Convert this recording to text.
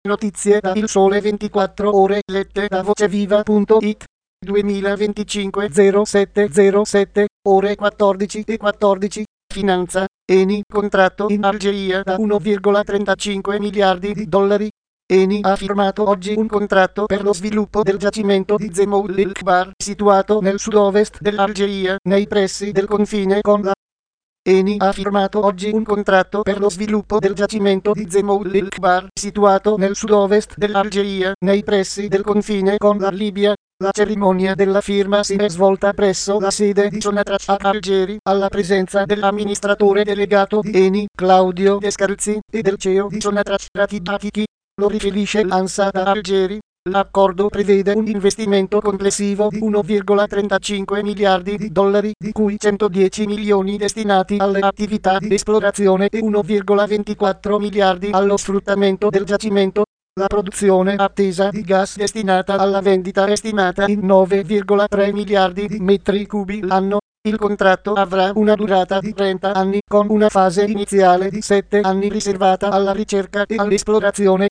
Notizie da Il Sole 24 Ore lette da voceviva.it 2025 0707 ore 14:14 Finanza. Eni contratto in Algeria da 1,35 miliardi di dollari. Eni ha firmato oggi un contratto per lo sviluppo del giacimento di Zemoul el-Kbar situato nel sud-ovest dell'Algeria, nei pressi del confine con la Eni ha firmato oggi un contratto per lo sviluppo del giacimento di Zemoul el-Kbar situato nel sud-ovest dell'Algeria, nei pressi del confine con la Libia. La cerimonia della firma si è svolta presso la sede di Sonatrach a Algeri, alla presenza dell'amministratore delegato di Eni, Claudio Descalzi, e del CEO di Sonatrach, Rachid Atiki. Lo riferisce l'ANSA da Algeri. L'accordo prevede un investimento complessivo di 1,35 miliardi di dollari, di cui 110 milioni destinati alle attività di esplorazione e 1,24 miliardi allo sfruttamento del giacimento. La produzione attesa di gas destinata alla vendita è stimata in 9,3 miliardi di metri cubi l'anno. Il contratto avrà una durata di 30 anni, con una fase iniziale di 7 anni riservata alla ricerca e all'esplorazione.